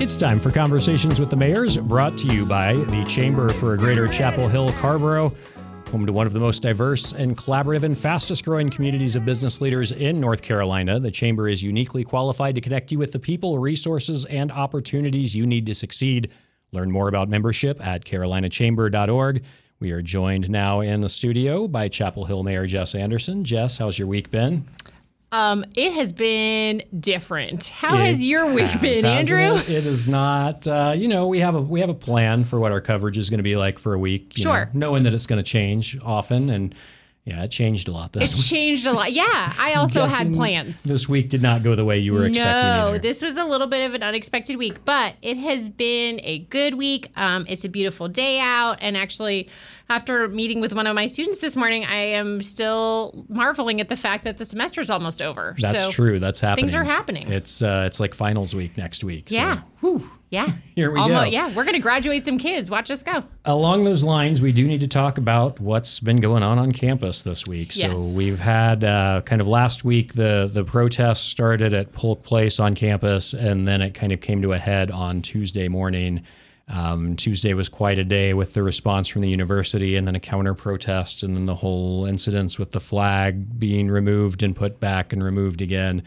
It's time for Conversations with the Mayors, brought to you by the Chamber for a Greater Chapel Hill Carrboro, home to one of the most diverse and collaborative and fastest growing communities of business leaders in North Carolina. The Chamber is uniquely qualified to connect you with the people, resources, and opportunities you need to succeed. Learn more about membership at carolinachamber.org. We are joined now in the studio by Chapel Hill Mayor Jess Anderson. Jess, how's your week been? It has been different. How has your week been, Andrew? It is not. We have a plan for what our coverage is going to be like for a week. Sure. Knowing that it's going to change often, and it changed a lot this week. It's changed a lot. Yeah, I also had plans. This week did not go the way you were expecting. No, this was a little bit of an unexpected week, but it has been a good week. It's a beautiful day out, and actually, after meeting with one of my students this morning, I am still marveling at the fact that the semester is almost over. That's true. That's happening. Things are happening. It's like finals week next week. Yeah. So, yeah. Here we go. Yeah, we're going to graduate some kids. Watch us go. Along those lines, we do need to talk about what's been going on campus this week. Yes. So we've had kind of last week, the protests started at Polk Place on campus, and then it kind of came to a head on Tuesday morning. Tuesday was quite a day with the response from the university, and then a counter protest, and then the whole incidents with the flag being removed and put back and removed again.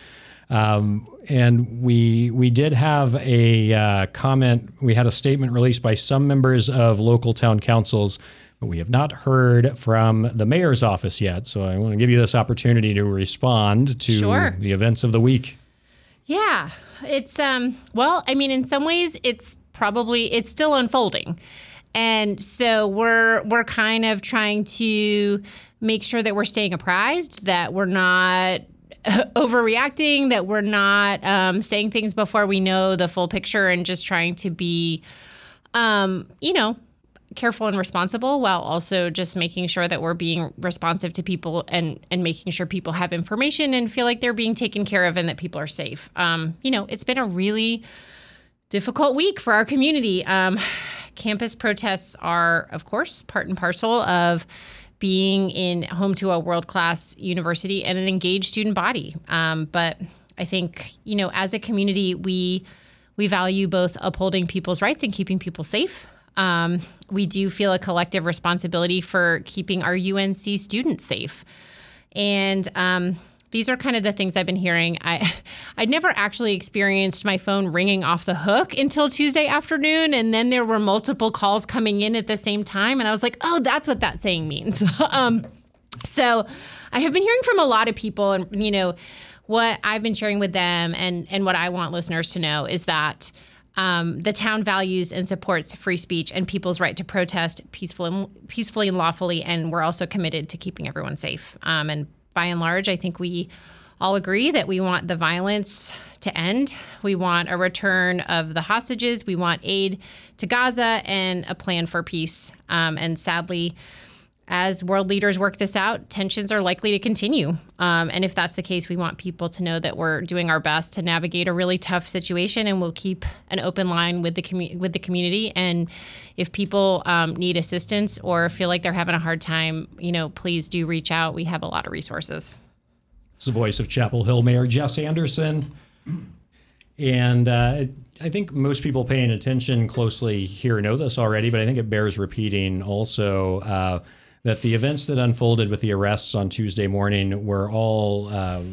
And we did have a comment. We had a statement released by some members of local town councils, but we have not heard from the mayor's office yet. So I want to give you this opportunity to respond to the events of the week. Yeah, it's in some ways it's still unfolding. And so we're kind of trying to make sure that we're staying apprised, that we're not overreacting, that we're not saying things before we know the full picture, and just trying to be, careful and responsible, while also just making sure that we're being responsive to people and making sure people have information and feel like they're being taken care of and that people are safe. It's been a really difficult week for our community. Campus protests are, of course, part and parcel of being home to a world-class university and an engaged student body. But I think, as a community, we value both upholding people's rights and keeping people safe. We do feel a collective responsibility for keeping our UNC students safe. And these are kind of the things I've been hearing. I'd never actually experienced my phone ringing off the hook until Tuesday afternoon, and then there were multiple calls coming in at the same time, and I was like, oh, that's what that saying means. So I have been hearing from a lot of people, and what I've been sharing with them, and what I want listeners to know is that the town values and supports free speech and people's right to protest peacefully and lawfully, and we're also committed to keeping everyone safe. And by and large, I think we all agree that we want the violence to end. We want a return of the hostages. We want aid to Gaza and a plan for peace. And sadly, as world leaders work this out, tensions are likely to continue. And if that's the case, we want people to know that we're doing our best to navigate a really tough situation, and we'll keep an open line with the community. And if people need assistance or feel like they're having a hard time, please do reach out. We have a lot of resources. It's the voice of Chapel Hill Mayor Jess Anderson. And I think most people paying attention closely here know this already, but I think it bears repeating also that the events that unfolded with the arrests on Tuesday morning were all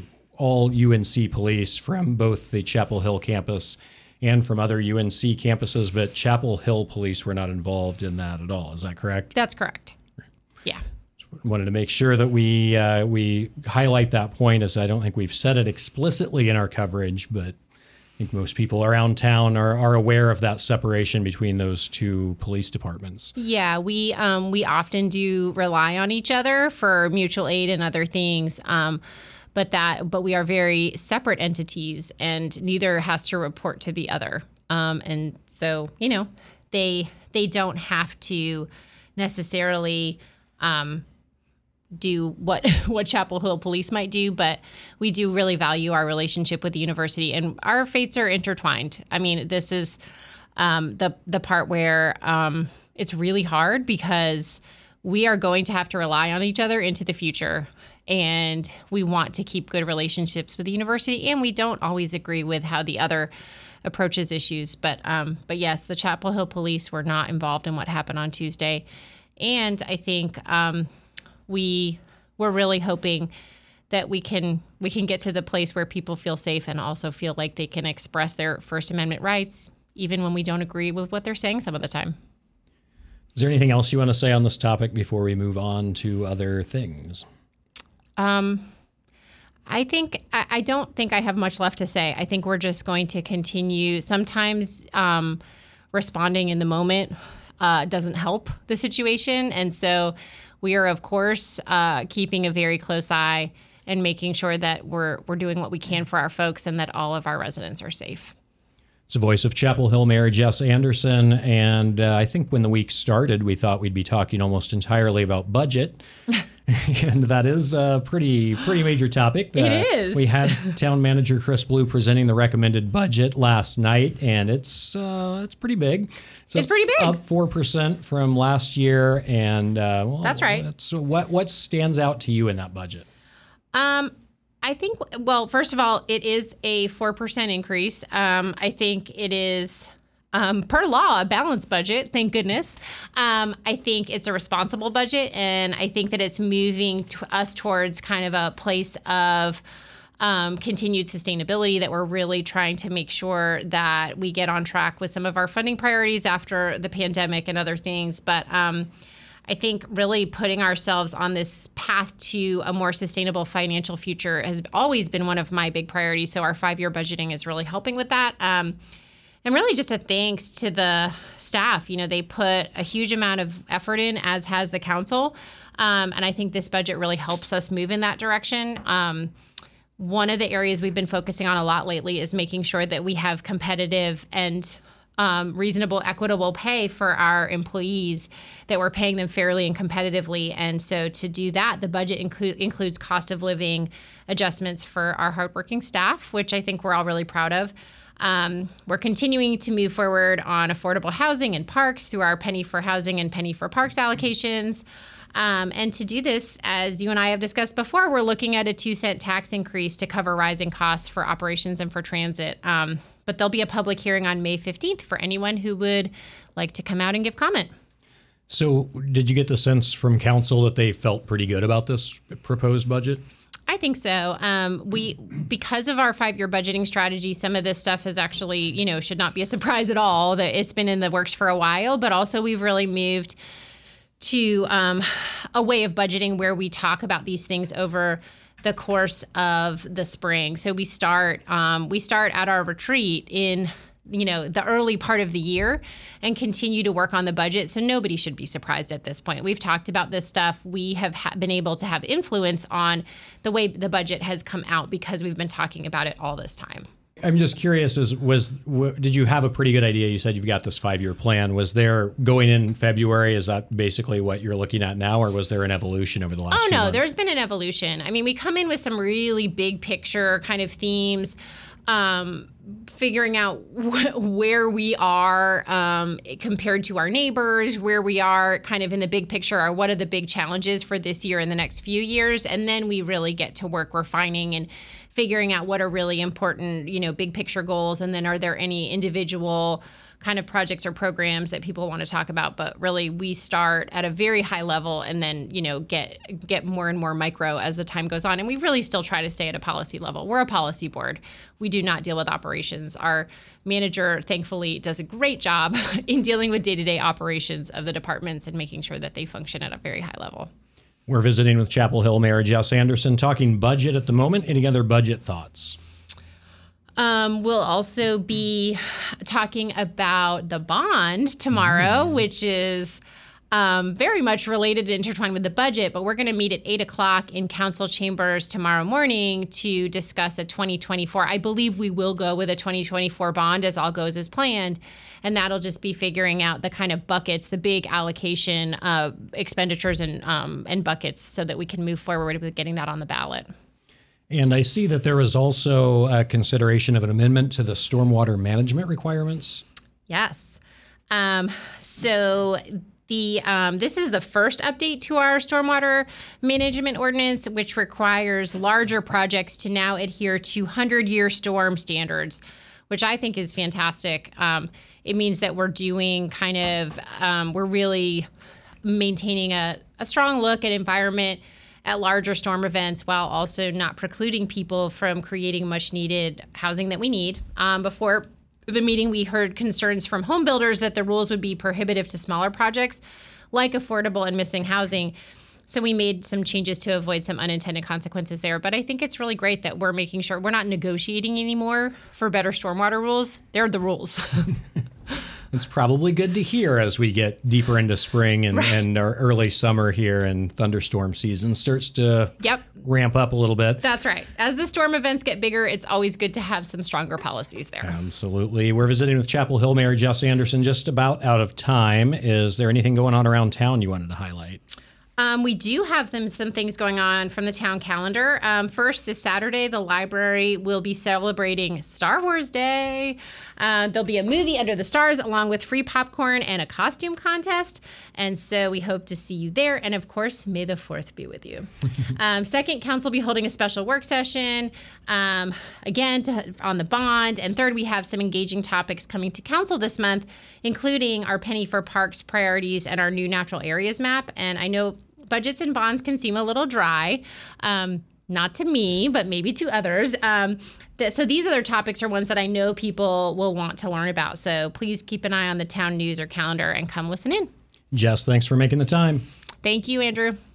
UNC police from both the Chapel Hill campus and from other UNC campuses, but Chapel Hill police were not involved in that at all. Is that correct? That's correct. Yeah. Just wanted to make sure that we highlight that point, as I don't think we've said it explicitly in our coverage, but I think most people around town are aware of that separation between those two police departments. Yeah, we often do rely on each other for mutual aid and other things, but we are very separate entities, and neither has to report to the other. And so, they don't have to necessarily do what Chapel Hill Police might do, but we do really value our relationship with the university, and our fates are intertwined. I mean, this is the part where it's really hard, because we are going to have to rely on each other into the future, and we want to keep good relationships with the university, and we don't always agree with how the other approaches issues. But yes, the Chapel Hill police were not involved in what happened on Tuesday. And I think we're really hoping that we can get to the place where people feel safe and also feel like they can express their First Amendment rights, even when we don't agree with what they're saying some of the time. Is there anything else you want to say on this topic before we move on to other things? I don't think I have much left to say. I think we're just going to continue. Sometimes responding in the moment doesn't help the situation. And so we are, of course, keeping a very close eye and making sure that we're doing what we can for our folks and that all of our residents are safe. It's the voice of Chapel Hill Mayor Jess Anderson, and I think when the week started, we thought we'd be talking almost entirely about budget, and that is a pretty major topic. It is. We had Town Manager Chris Blue presenting the recommended budget last night, and it's pretty big. It's pretty big. Up 4% from last year, and that's right. So what stands out to you in that budget? I think, well, first of all, it is a 4% increase. I think it is, per law, a balanced budget, thank goodness. I think it's a responsible budget, and I think that it's moving us towards kind of a place of continued sustainability, that we're really trying to make sure that we get on track with some of our funding priorities after the pandemic and other things. But I think really putting ourselves on this path to a more sustainable financial future has always been one of my big priorities. So our 5-year budgeting is really helping with that. And really just a thanks to the staff. They put a huge amount of effort in, as has the council. And I think this budget really helps us move in that direction. One of the areas we've been focusing on a lot lately is making sure that we have competitive and reasonable, equitable pay for our employees, that we're paying them fairly and competitively. And so to do that, the budget includes cost of living adjustments for our hardworking staff, which I think we're all really proud of. We're continuing to move forward on affordable housing and parks through our Penny for Housing and Penny for Parks allocations. And to do this, as you and I have discussed before, we're looking at a 2-cent tax increase to cover rising costs for operations and for transit. But there'll be a public hearing on May 15th for anyone who would like to come out and give comment. So did you get the sense from council that they felt pretty good about this proposed budget? I think so. Because of our 5-year budgeting strategy, some of this stuff has actually, should not be a surprise at all, that it's been in the works for a while, but also we've really moved to a way of budgeting where we talk about these things over the course of the spring. So we start at our retreat in the early part of the year and continue to work on the budget. So nobody should be surprised at this point. We've talked about this stuff. We have been able to have influence on the way the budget has come out because we've been talking about it all this time. I'm just curious, did you have a pretty good idea? You said you've got this 5-year plan. Was there, going in February, is that basically what you're looking at now, or was there an evolution over the last few months? There's been an evolution. I mean, we come in with some really big picture kind of themes, figuring out where we are compared to our neighbors, where we are kind of in the big picture, or what are the big challenges for this year and the next few years. And then we really get to work refining and figuring out what are really important, big picture goals. And then are there any individual kind of projects or programs that people want to talk about? But really, we start at a very high level and then, get more and more micro as the time goes on. And we really still try to stay at a policy level. We're a policy board. We do not deal with operations. Our manager, thankfully, does a great job in dealing with day-to-day operations of the departments and making sure that they function at a very high level. We're visiting with Chapel Hill Mayor Jess Anderson, talking budget at the moment. Any other budget thoughts? We'll also be talking about the bond tomorrow, which is very much related and intertwined with the budget. But we're going to meet at 8 o'clock in council chambers tomorrow morning to discuss a 2024. I believe we will go with a 2024 bond as all goes as planned. And that'll just be figuring out the kind of buckets, the big allocation expenditures and buckets so that we can move forward with getting that on the ballot. And I see that there is also a consideration of an amendment to the stormwater management requirements. Yes. So this is the first update to our stormwater management ordinance, which requires larger projects to now adhere to 100-year storm standards, which I think is fantastic. It means that we're doing we're really maintaining a strong look at environment at larger storm events while also not precluding people from creating much needed housing that we need. Before the meeting, we heard concerns from home builders that the rules would be prohibitive to smaller projects like affordable and missing housing. So we made some changes to avoid some unintended consequences there. But I think it's really great that we're making sure we're not negotiating anymore for better stormwater rules. They're the rules. It's probably good to hear as we get deeper into spring and our early summer here, and thunderstorm season starts to ramp up a little bit. That's right. As the storm events get bigger, it's always good to have some stronger policies there. Absolutely. We're visiting with Chapel Hill Mayor Jess Anderson, just about out of time. Is there anything going on around town you wanted to highlight? We do have some things going on from the town calendar. First, this Saturday, the library will be celebrating Star Wars Day. There'll be a movie Under the Stars along with free popcorn and a costume contest. And so we hope to see you there. And of course, may the 4th be with you. Second, council will be holding a special work session, again, on the bond. And third, we have some engaging topics coming to council this month, including our Penny for Parks priorities and our new natural areas map. And I know budgets and bonds can seem a little dry, not to me, but maybe to others. So these other topics are ones that I know people will want to learn about. So please keep an eye on the town news or calendar and come listen in. Jess, thanks for making the time. Thank you, Andrew.